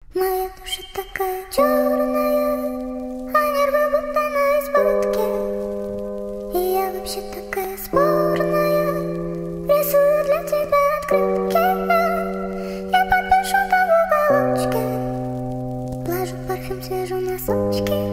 Моя душа такая черная, а нервы будто на избытке. И я вообще такая спорная, рисую для тебя открытки. Я подпишу там в уголочке, положу парфюм, свяжу носочки.